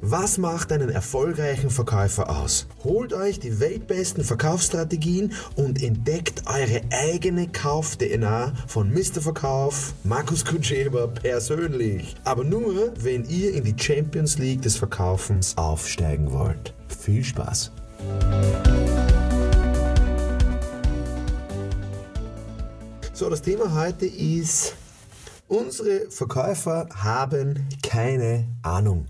Was macht einen erfolgreichen Verkäufer aus? Holt euch die weltbesten Verkaufsstrategien und entdeckt eure eigene Kauf-DNA von Mr. Verkauf, Markus Kutscheber persönlich. Aber nur, wenn ihr in die Champions League des Verkaufens aufsteigen wollt. Viel Spaß! So, das Thema heute ist: Unsere Verkäufer haben keine Ahnung.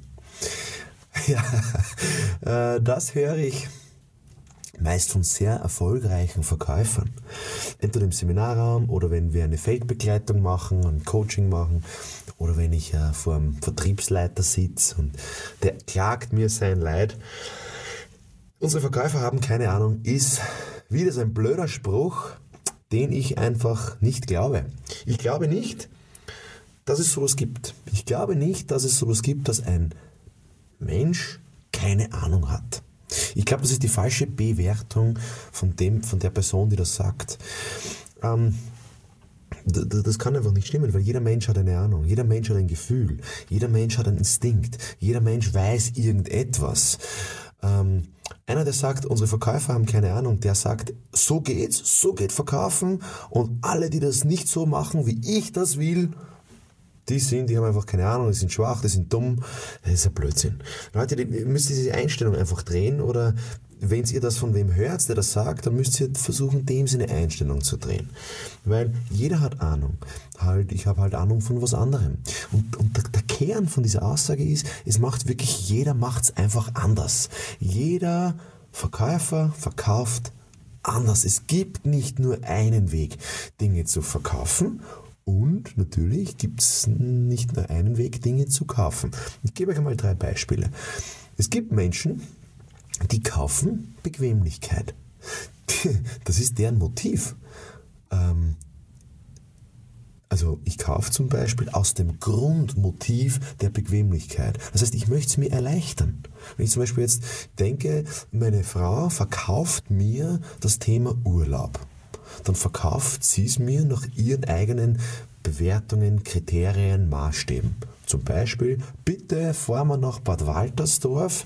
Ja, das höre ich meist von sehr erfolgreichen Verkäufern. Entweder im Seminarraum oder wenn wir eine Feldbegleitung machen, ein Coaching machen oder wenn ich vor einem Vertriebsleiter sitze und der klagt mir sein Leid. Unsere Verkäufer haben keine Ahnung, ist wieder so ein blöder Spruch, den ich einfach nicht glaube. Ich glaube nicht, dass es sowas gibt. Ich glaube nicht, dass es sowas gibt, dass ein Mensch keine Ahnung hat. Ich glaube, das ist die falsche Bewertung von der Person, die das sagt. Das kann einfach nicht stimmen, weil jeder Mensch hat eine Ahnung, jeder Mensch hat ein Gefühl, jeder Mensch hat einen Instinkt, jeder Mensch weiß irgendetwas. Einer, der sagt, unsere Verkäufer haben keine Ahnung, der sagt, so geht's, so geht Verkaufen, und alle, die das nicht so machen, wie ich das will, die haben einfach keine Ahnung, die sind schwach, die sind dumm. Das ist ein Blödsinn. Leute, ihr müsst diese Einstellung einfach drehen, oder wenn ihr das von wem hört, der das sagt, dann müsst ihr versuchen, dem seine Einstellung zu drehen. Weil jeder hat Ahnung. Ich habe halt Ahnung von was anderem. Und der Kern von dieser Aussage ist, jeder macht's einfach anders. Jeder Verkäufer verkauft anders. Es gibt nicht nur einen Weg, Dinge zu verkaufen. Und natürlich gibt es nicht nur einen Weg, Dinge zu kaufen. Ich gebe euch einmal 3 Beispiele. Es gibt Menschen, die kaufen Bequemlichkeit. Das ist deren Motiv. Also ich kaufe zum Beispiel aus dem Grundmotiv der Bequemlichkeit. Das heißt, ich möchte es mir erleichtern. Wenn ich zum Beispiel jetzt denke, meine Frau verkauft mir das Thema Urlaub, dann verkauft sie es mir nach ihren eigenen Bewertungen, Kriterien, Maßstäben. Zum Beispiel, bitte fahren wir nach Bad Waltersdorf,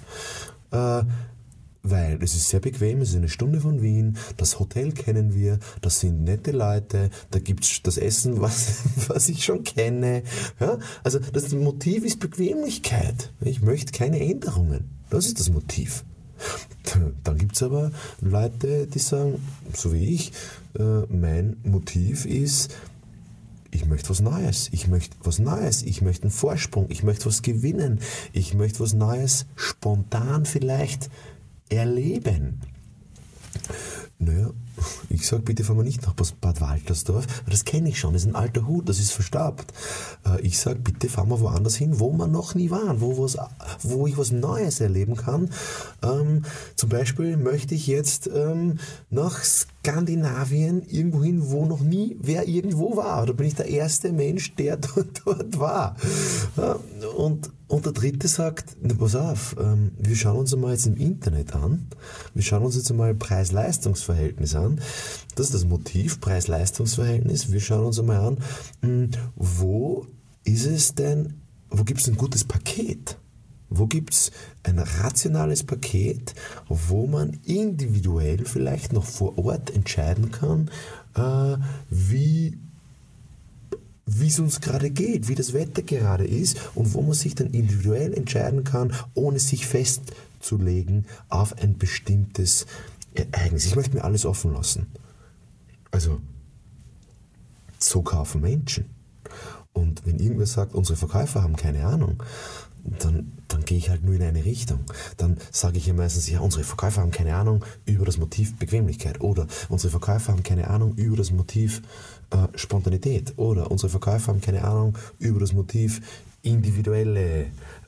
weil es ist sehr bequem, es ist eine Stunde von Wien, das Hotel kennen wir, das sind nette Leute, da gibt es das Essen, was ich schon kenne. Ja? Also das Motiv ist Bequemlichkeit. Ich möchte keine Änderungen. Das ist das Motiv. Dann gibt es aber Leute, die sagen, so wie ich, mein Motiv ist, ich möchte was Neues, ich möchte einen Vorsprung, ich möchte was gewinnen, ich möchte was Neues spontan vielleicht erleben. Naja, ich sage, bitte fahren wir nicht nach Bad Waltersdorf, weil das kenne ich schon, das ist ein alter Hut, das ist verstaubt. Ich sage, bitte fahren wir woanders hin, wo wir noch nie waren, wo ich was Neues erleben kann. Zum Beispiel möchte ich jetzt nach Skandinavien, irgendwo hin, wo noch nie wer irgendwo war. Da bin ich der erste Mensch, der dort war. Und der dritte sagt, pass auf, wir schauen uns einmal jetzt im Internet an, wir schauen uns jetzt einmal Preis-Leistungs-Verhältnis an. Das ist das Motiv, Preis-Leistungs-Verhältnis. Wir schauen uns einmal an, wo gibt es ein gutes Paket? Wo gibt es ein rationales Paket, wo man individuell vielleicht noch vor Ort entscheiden kann, wie es uns gerade geht, wie das Wetter gerade ist, und wo man sich dann individuell entscheiden kann, ohne sich festzulegen auf ein bestimmtes Ereignis. Ich möchte mir alles offen lassen. Also, so kaufen Menschen. Und wenn irgendwer sagt, unsere Verkäufer haben keine Ahnung, dann gehe ich halt nur in eine Richtung. Dann sage ich ja meistens, ja, unsere Verkäufer haben keine Ahnung über das Motiv Bequemlichkeit, oder unsere Verkäufer haben keine Ahnung über das Motiv Spontanität, oder unsere Verkäufer haben keine Ahnung über das Motiv individuelle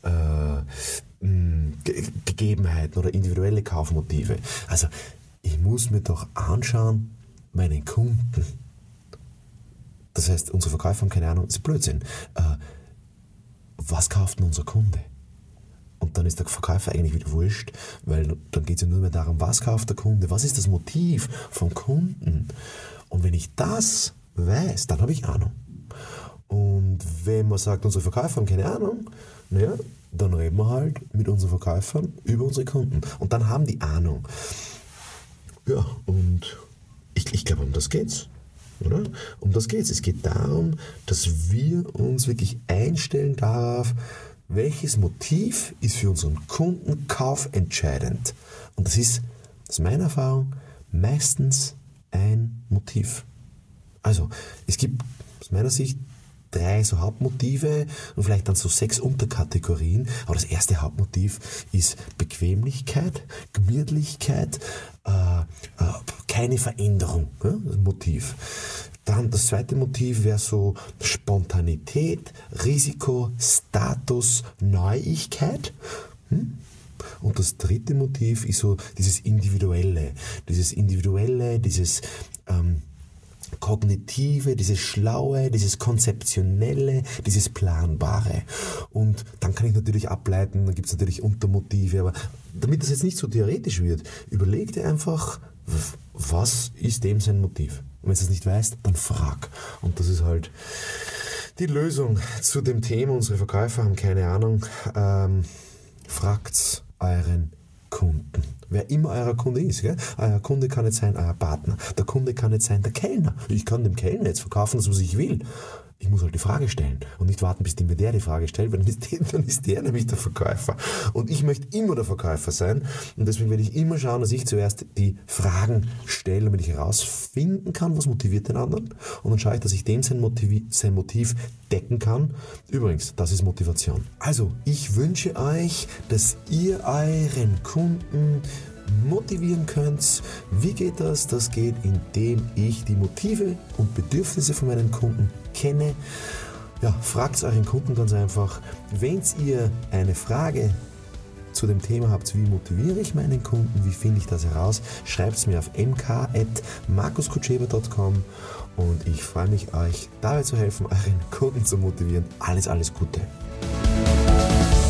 Gegebenheiten oder individuelle Kaufmotive. Also ich muss mir doch anschauen, meinen Kunden. Das heißt, unsere Verkäufer haben keine Ahnung, das ist Blödsinn. Was kauft denn unser Kunde? Und dann ist der Verkäufer eigentlich wieder wurscht, weil dann geht es ja nur mehr darum, was kauft der Kunde, was ist das Motiv vom Kunden. Und wenn ich das weiß, dann habe ich Ahnung. Und wenn man sagt, unsere Verkäufer haben keine Ahnung, naja, dann reden wir halt mit unseren Verkäufern über unsere Kunden. Und dann haben die Ahnung. Ja, und ich glaube, um das geht's. Oder? Um das geht's. Es geht darum, dass wir uns wirklich einstellen darauf, welches Motiv ist für unseren Kunden kaufentscheidend. Und das ist meiner Erfahrung meistens ein Motiv. Also, es gibt aus meiner Sicht 3 so Hauptmotive und vielleicht dann so 6 Unterkategorien. Aber das erste Hauptmotiv ist Bequemlichkeit, Gemütlichkeit, keine Veränderung, ja, das Motiv. Dann das zweite Motiv wäre so Spontanität, Risiko, Status, Neuigkeit. Und das dritte Motiv ist so dieses Individuelle, dieses Kognitive, dieses Schlaue, dieses Konzeptionelle, dieses Planbare. Und dann kann ich natürlich ableiten, dann gibt es natürlich Untermotive, aber damit das jetzt nicht so theoretisch wird, überleg dir einfach, was ist dem sein Motiv? Und wenn du es nicht weißt, dann frag. Und das ist halt die Lösung zu dem Thema. Unsere Verkäufer haben keine Ahnung. Fragt's euren Kunden. Wer immer euer Kunde ist. Gell? Euer Kunde kann nicht sein euer Partner. Der Kunde kann nicht sein der Kellner. Ich kann dem Kellner jetzt verkaufen, das was ich will. Ich muss halt die Frage stellen und nicht warten, bis mir der die Frage stellt, weil dann ist der nämlich der Verkäufer. Und ich möchte immer der Verkäufer sein und deswegen werde ich immer schauen, dass ich zuerst die Fragen stelle, damit ich herausfinden kann, was motiviert den anderen. Und dann schaue ich, dass ich dem sein Motiv decken kann. Übrigens, das ist Motivation. Also, ich wünsche euch, dass ihr euren Kunden motivieren könnt. Wie geht das? Das geht, indem ich die Motive und Bedürfnisse von meinen Kunden kenne. Ja, fragt euren Kunden ganz einfach. Wenn ihr eine Frage zu dem Thema habt, wie motiviere ich meinen Kunden, wie finde ich das heraus, schreibt es mir auf mk@markuskutscheber.com und ich freue mich, euch dabei zu helfen, euren Kunden zu motivieren. Alles Gute!